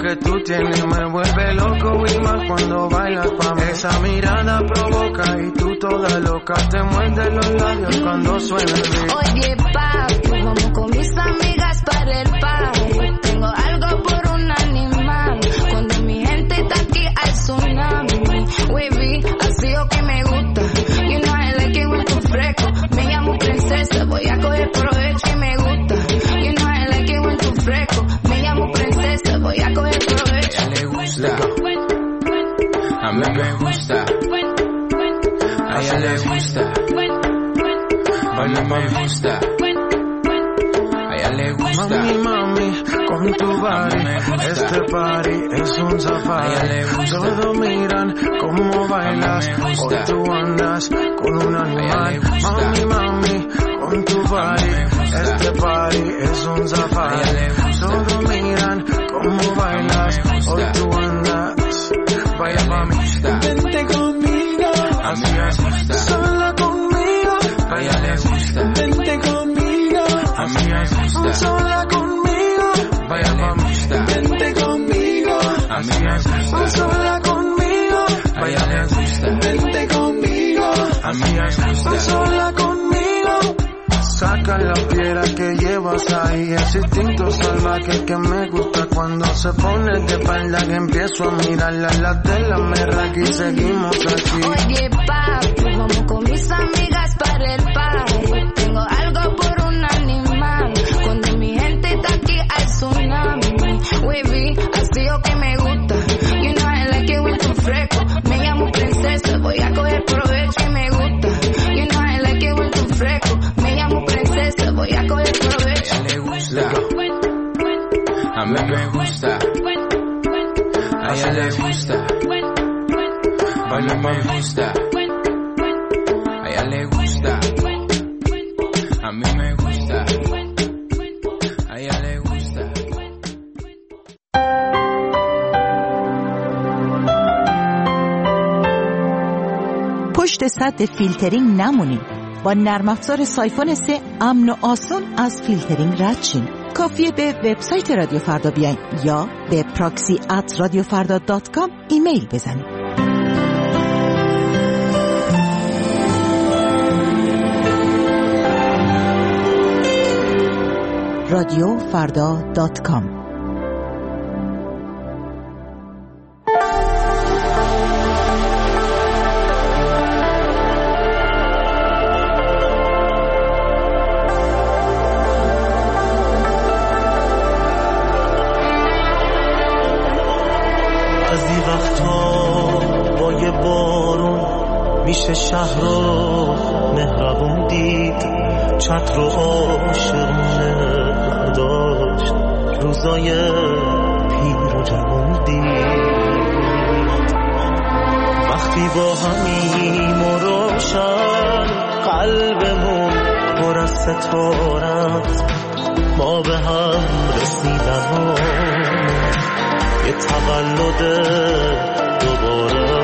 que tú tienes me vuelve loco y más cuando bailas pa' mí. Esa mirada provoca y tú toda loca te muerdes los labios cuando suena el beat. Oye, papi, vamos con mis amigas para el party. Tengo algo por un animal. Cuando mi gente está aquí hay tsunami. Wavy, así o que me gusta. You know I like it when tú fresco. Me llamo princesa, voy a coger provecho y me gusta. You know I like it when tú fresco. Me llamo princesa, voy a coger provecho. A ella le gusta. A mí me gusta. A ella le gusta. A mí me gusta. A ella le gusta. Mami, mami, con tu body, este party es un safari. Todos miran cómo bailas, hoy tú andas con un animal. Mami, mami, con tu body, este party es un safari. Todos miran cómo bailas, hoy tú andas. Vaya mami, vente conmigo, así es, sola conmigo. Vaya le gusta, vente conmigo, así es, sola conmigo. Vaya mami, vente conmigo, así es, sola conmigo. Vaya le gusta, vente conmigo, así es, sola conmigo. Saca la piedra que llevas ahí, ese instinto salvaje que me gusta cuando se pone de espalda que empiezo a mirarla, la tela me raca y seguimos aquí. Oye, papi, vamos con mis amigas para el party. Tengo algo por un animal. Cuando mi gente está aquí hay tsunami. Wavy, así o que me gusta. You know I like it when tú fresco. Me llamo princesa, voy a coger provecho y me gusta. You know I like it when tú fresco. Me llamo princesa, voy a coger provecho. A ella le gusta. A mí me gusta. A ella le gusta. A mí me gusta. A ella le gusta. A mí me gusta. A ella le gusta. پشت سد فیلترینگ نمونین. با نرم افزار سایفون 3 امن و آسون از فیلترینگ رد شین. کافیه به وبسایت رادیو فردا بیاین یا به proxy@radiofarda.com ایمیل بزنید. radiofarda.com میشه شهر رو مهربون دید، چتر رو عاشقونه برداشت، روزای پیر و جوون دید. وقتی با همیم و روشن قلبمون پر از ستارت، ما به هم رسیدن و یه تولد دوباره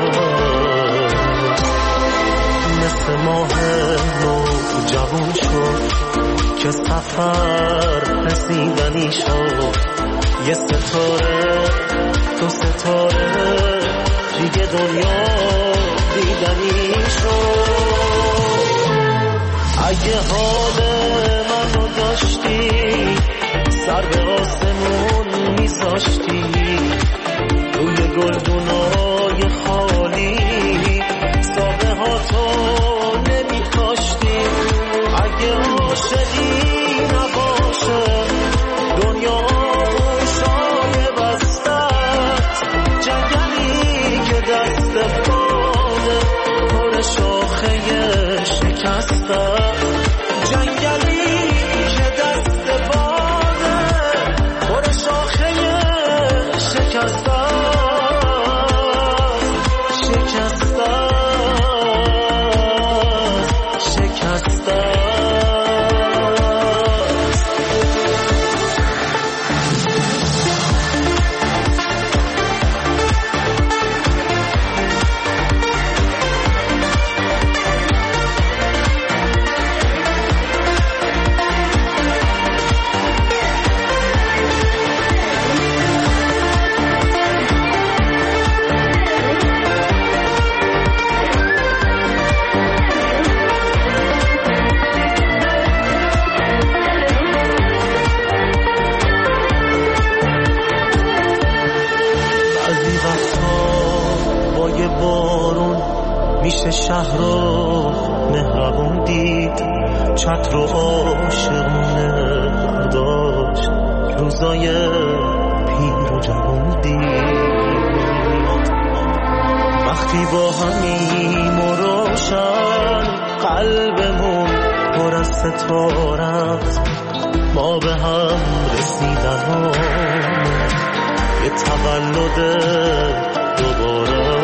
مثل ماه نو جوان شد که سفر رسیدنی شد. یه ستاره تو ستاره دیگه دنیا دیدنی شد. اگه حال منو داشتی سر به آسمون میذاشتی، روی گلدونای خالی سابه ها تو نمیکاشتی. اگه عاشقی نباشه دنیا گوشای بستت، جنگلی که دست باده پر شاخه شکستت، جنگلی که دست باده پر شاخه شکستت. چه شهر رو مهربون دید، چتر و عاشقونه برداشت، روزای پیر و جوون دید. وقتی با همیم و روشن قلبمون پر از ستارت، ما به هم رسیدن یه تولد دوباره،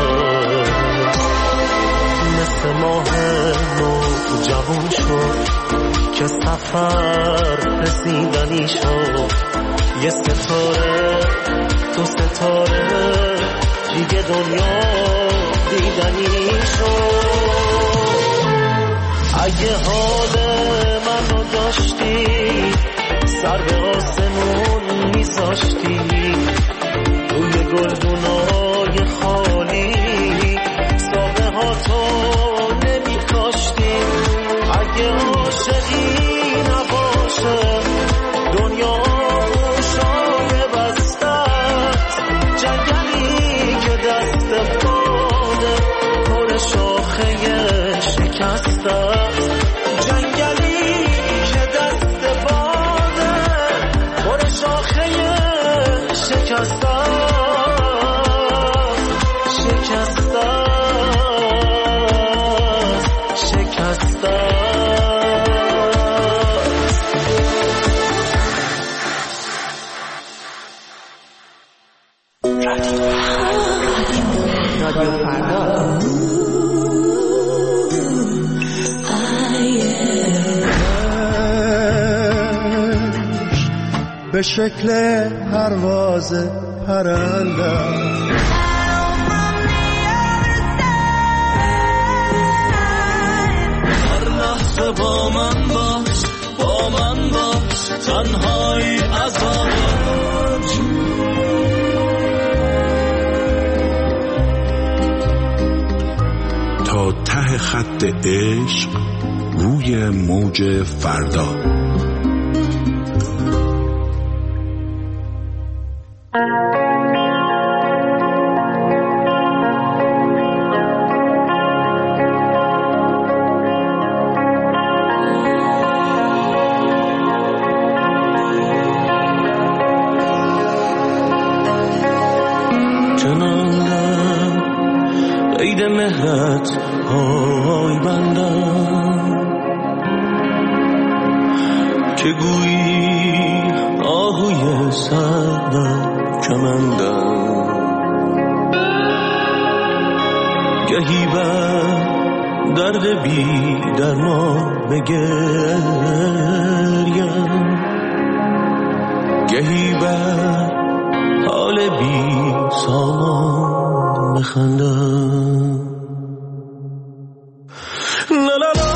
مثل ماه نو جوون شد که سفر رسیدنی شد، یه ستاره تو ستاره دیگه دنیا دیدنی شد. اگه حال منو داشتی سر به آسمون میذاشتی، روی گلدونای خالی ساقه ها تو نمیکاشتی. اگه عاشقی نباشه دنیا موشای بستت، جنگلی که دست باده پر شاخه شکسته، جنگلی که دست باده پر شاخه شکسته شکسته شکسته. رادیو فردا به شکل پرواز پرنده، هر لحظه با من باش، با من باش، تنهایی عذابت. تا ته خط عشق روی موج فردا. کنارم قید مهرت های بندم، که گویی آهوی سردم کمندم. گهی بر درد بی درمان بگریم، گهی بر حال بی سامان بخندم. لا لا لا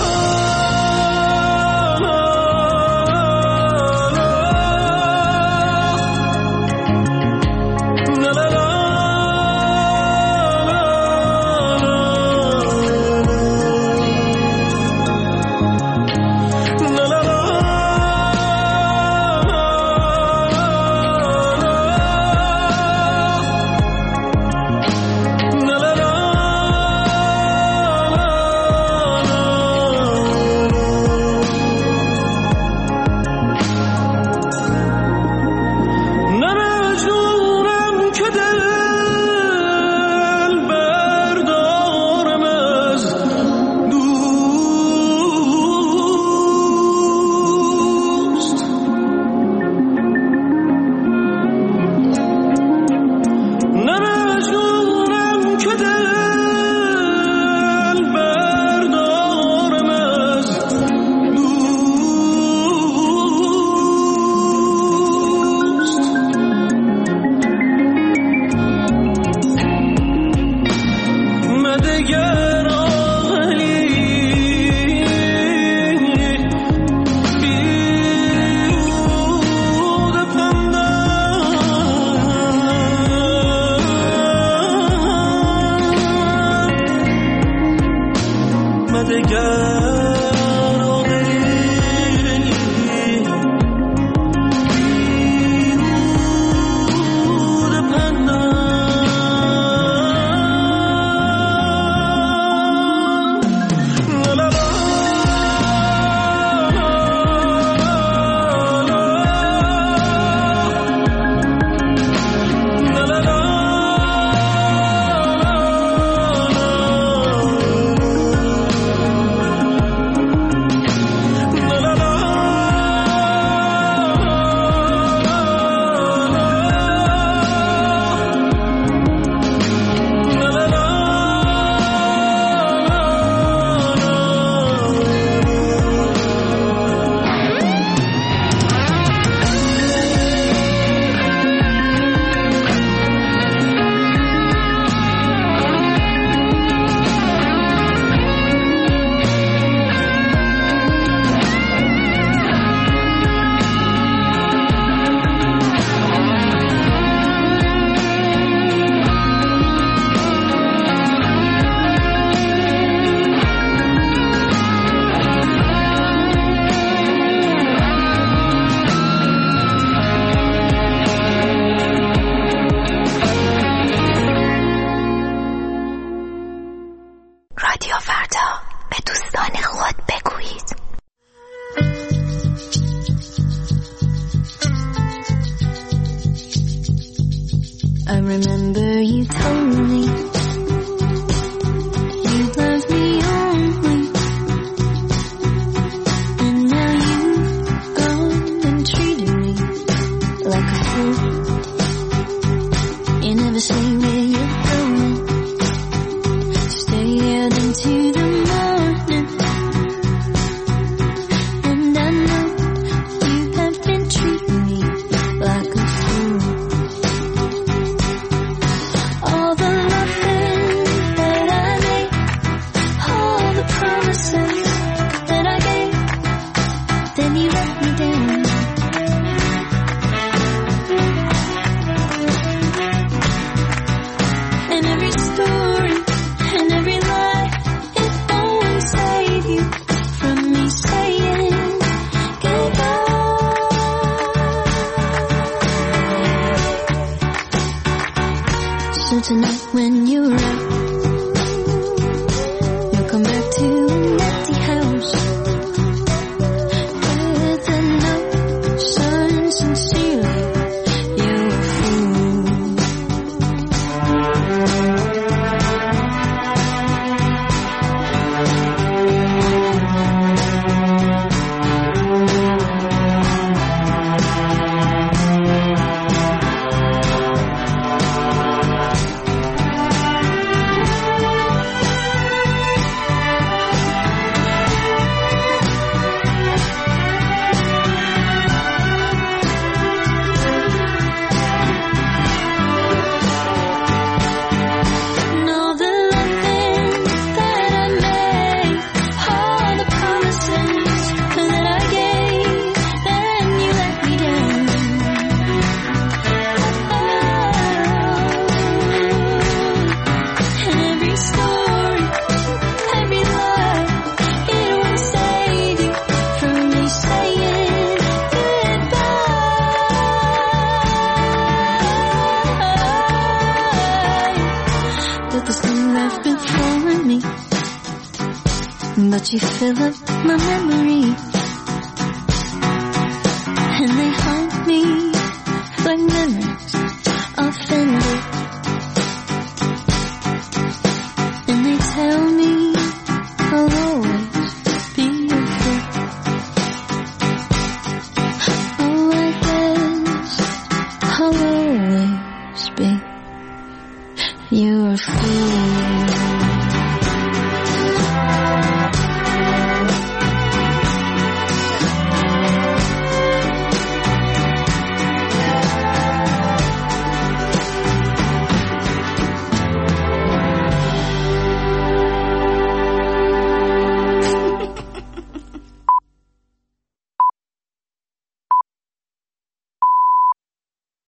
I remember you told me you loved me only, and now you've gone and treated me like a fool. You never say where you're going, to stay out into the morning, and I know you have been treating me like a fool. All the loving that I made, all the promises that I gave, then you let me down. And every story and every lie, it won't save you from me saying goodbye. So tonight when you're out, you'll come back to an empty house with a note signed sincerely, you're a fool. And all the loving that I made, all the promises that I gave, then you let me down. And every story, every lie, it won't save you from me saying goodbye. But there's no life before me, but you fill up my memory.